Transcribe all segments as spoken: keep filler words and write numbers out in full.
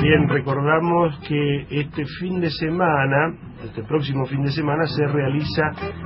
Bien, recordamos que este fin de semana, este próximo fin de semana, se realiza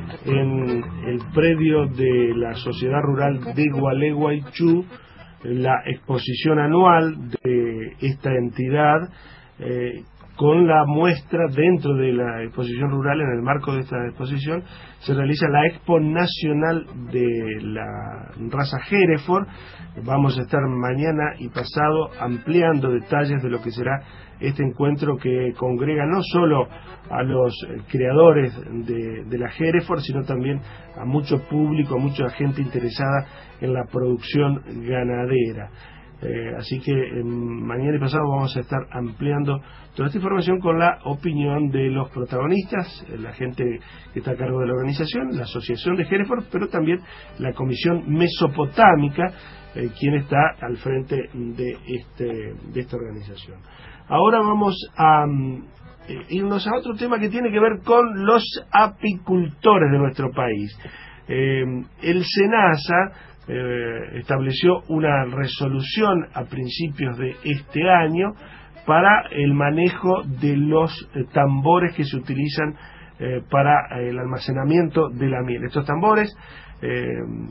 en el predio de la Sociedad Rural de Gualeguaychú la exposición anual de esta entidad, eh, con la muestra dentro de la exposición rural. En el marco de esta exposición se realiza la Expo Nacional de la raza Hereford. Vamos a estar mañana y pasado ampliando detalles de lo que será este encuentro, que congrega no solo a los creadores de, de la Hereford, sino también a mucho público, a mucha gente interesada en la producción ganadera. Eh, así que eh, mañana y pasado vamos a estar ampliando toda esta información con la opinión de los protagonistas, eh, la gente que está a cargo de la organización, la Asociación de Hereford, pero también la Comisión Mesopotámica, eh, quien está al frente de, este, de esta organización. Ahora vamos a eh, irnos a otro tema que tiene que ver con los apicultores de nuestro país. Eh, el SENASA Eh, estableció una resolución a principios de este año para el manejo de los eh, tambores que se utilizan eh, para eh, el almacenamiento de la miel. Estos tambores, eh,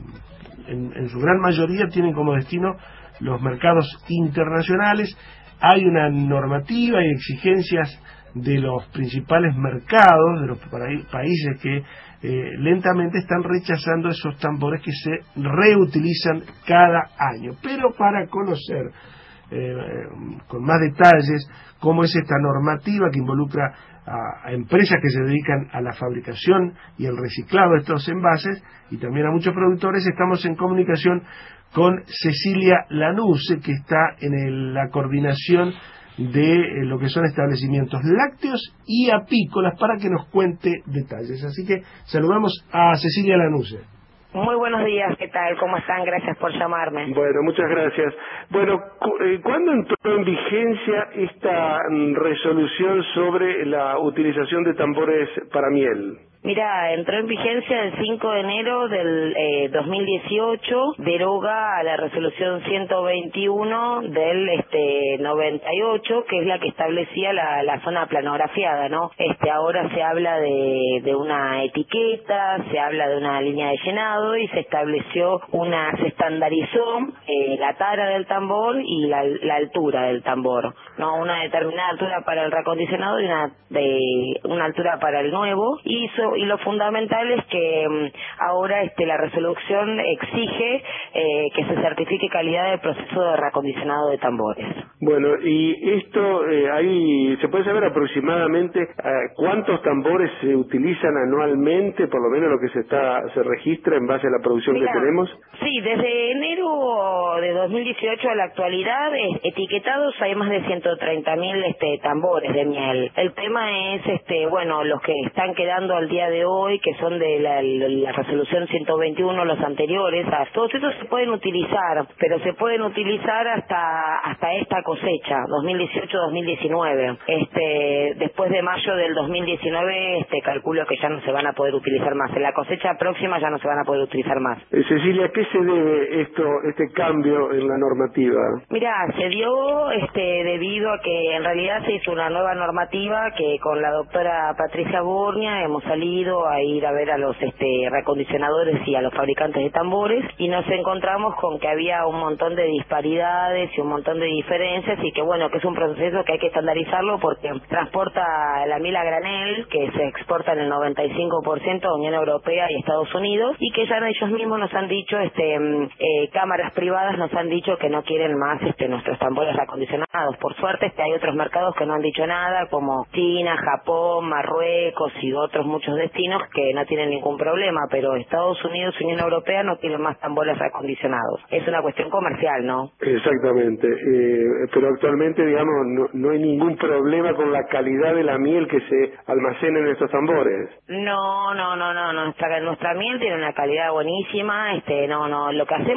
en, en su gran mayoría, tienen como destino los mercados internacionales. Hay una normativa y exigencias de los principales mercados, de los países que eh, lentamente están rechazando esos tambores que se reutilizan cada año. Pero para conocer eh, con más detalles cómo es esta normativa que involucra a, a empresas que se dedican a la fabricación y el reciclado de estos envases, y también a muchos productores, estamos en comunicación con Cecilia Lanusse, que está en el, la coordinación de eh, lo que son establecimientos lácteos y apícolas, para que nos cuente detalles. Así que saludamos a Cecilia Lanusse. Muy buenos días, ¿qué tal? ¿Cómo están? Gracias por llamarme. Bueno, muchas gracias. Bueno, ¿cuándo entró en vigencia esta resolución sobre la utilización de tambores para miel? Mira, entró en vigencia el cinco de enero del eh, dos mil dieciocho, deroga a la resolución ciento veintiuno del este noventa y ocho, que es la que establecía la, la zona planografiada, ¿no? Este ahora se habla de, de una etiqueta, se habla de una línea de llenado, y se estableció una, se estandarizó eh, la tara del tambor y la, la altura del tambor, ¿no? Una determinada altura para el reacondicionado y una de una altura para el nuevo, y so, y lo fundamental es que um, ahora este la resolución exige eh, que se certifique calidad del proceso de reacondicionado de tambores. Bueno, y esto, eh, ahí se puede saber aproximadamente eh, cuántos tambores se utilizan anualmente, por lo menos lo que se está se registra en base a la producción. Mira, que tenemos. Sí, desde enero de dos mil dieciocho a la actualidad, etiquetados hay más de ciento treinta mil este, tambores de miel. El tema es, este bueno, los que están quedando al día de hoy, que son de la, la resolución ciento veintiuno, los anteriores, todos esos se pueden utilizar, pero se pueden utilizar hasta hasta esta cosecha, dos mil dieciocho dos mil diecinueve. Este, después de mayo del dos mil diecinueve, este, calculo que ya no se van a poder utilizar más. En la cosecha próxima ya no se van a poder utilizar más. Eh, Cecilia, ¿a qué se debe esto, este cambio en la normativa? Mira, se dio este, debido a que en realidad se hizo una nueva normativa que con la doctora Patricia Burnia hemos salido a ir a ver a los este, reacondicionadores y a los fabricantes de tambores, y nos encontramos con que había un montón de disparidades y un montón de diferencias, y que bueno, que es un proceso que hay que estandarizarlo, porque transporta la miel a granel, que se exporta en el noventa y cinco por ciento a Unión Europea y Estados Unidos, y que ya ellos mismos nos han dicho, este eh, cámaras privadas nos han dicho que no quieren más este nuestros tambores acondicionados. Por suerte este, hay otros mercados que no han dicho nada, como China, Japón, Marruecos y otros muchos destinos que no tienen ningún problema, pero Estados Unidos y Unión Europea no quieren más tambores acondicionados. Es una cuestión comercial, ¿no? Exactamente, eh, pero actualmente, digamos, no, no hay ningún problema con la calidad de la miel que se almacena en estos tambores. No, no, no, no, nuestra, nuestra miel tiene una calidad buenísima, este, no, no, lo que hacemos es velar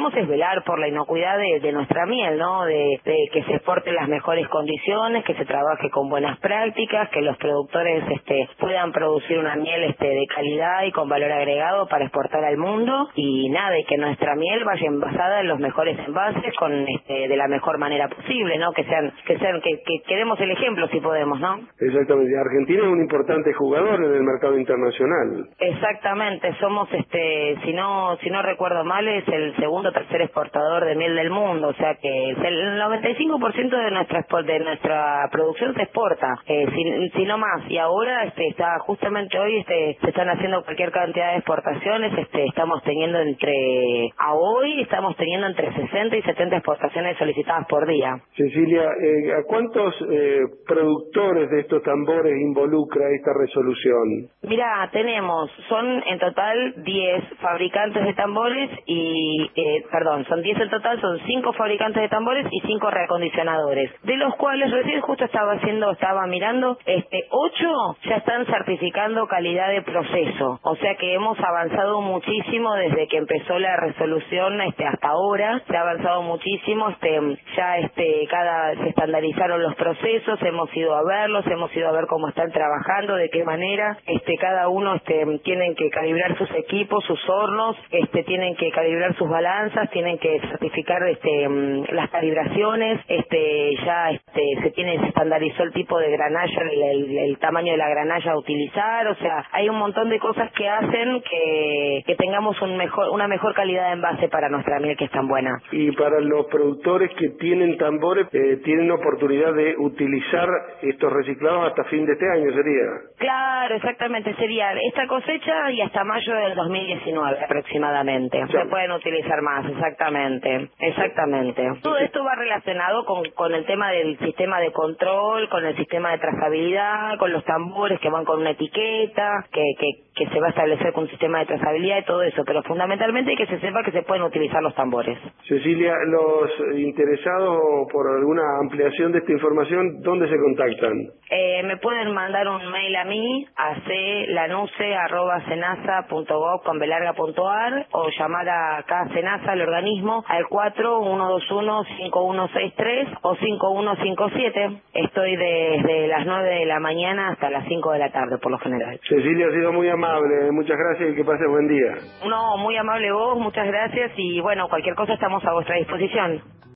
velar por la inocuidad de, de nuestra miel, ¿no? De, de que se exporte en las mejores condiciones, que se trabaje con buenas prácticas, que los productores este, puedan producir una miel este, de calidad y con valor agregado para exportar al mundo, y nada, y que nuestra miel vaya envasada en los mejores envases con este, de la mejor manera posible, ¿no? Que sean, que sean, que, que, que demos el ejemplo si podemos, ¿no? Exactamente. Argentina es un importante jugador en el mercado internacional. Exactamente, somos este, si no, si no recuerdo mal, es el segundo o tercer exportador de miel del mundo, o sea que el noventa y cinco por ciento de nuestra de nuestra producción se exporta, eh, si, si no más, y ahora este, está justamente hoy este, se están haciendo cualquier cantidad de exportaciones, este, estamos teniendo entre, a hoy estamos teniendo entre sesenta y setenta exportaciones solicitadas por día. Cecilia, eh, ¿a cuántos eh, productores de estos tambores involucra esta resolución? Mira, tenemos, son en total diez fabricantes de tambores y, eh, perdón, son diez en total, son cinco fabricantes de tambores y cinco reacondicionadores, de los cuales recién justo estaba haciendo, estaba mirando, este, ocho ya están certificando calidad de proceso, o sea que hemos avanzado muchísimo desde que empezó la resolución este, hasta ahora, se ha avanzado muchísimo, este, ya este, cada, se estandarizaron los procesos, hemos ido a verlos, hemos ido a ver cómo están trabajando, de qué manera, este, cada uno este, tienen que calibrar sus equipos, sus hornos, este, tienen que calibrar sus balanzas, tienen que certificar este, las calibraciones, este, ya este, se tiene, se estandarizó el tipo de granalla, el, el, el tamaño de la granalla a utilizar, o sea, hay un montón de cosas que hacen que, que tengamos un mejor, una mejor calidad de envase para nuestra miel, que es tan buena. Y para los productores que tienen tambores, eh, tienen oportunidad de utilizar estos reciclados hasta fin de este año, ¿sería? Claro, exactamente, sería esta cosecha y hasta mayo del dos mil diecinueve aproximadamente. Se pueden utilizar más, exactamente, exactamente. Todo esto va relacionado con, con el tema del sistema de control, con el sistema de trazabilidad, con los tambores que van con una etiqueta, que, que, que se va a establecer con un sistema de trazabilidad y todo eso, pero fundamentalmente hay que se sepa que se pueden utilizar los tambores. Cecilia, los interesados por alguna ampliación de esta información, ¿dónde se contactan? Eh, me pueden mandar un mail a mí, a clanuse arroba senasa punto gov con belarga punto ar, o llamar a acá a Senasa, al organismo, al cuatro uno dos uno cinco uno seis tres o cinco uno cinco siete. Estoy desde las nueve de la mañana hasta las cinco de la tarde, por lo general. Cecilia, ha sido muy amable, muchas gracias y que pases buen día. No, muy amable vos, muchas gracias, y bueno, cualquier cosa estamos a vuestra disposición.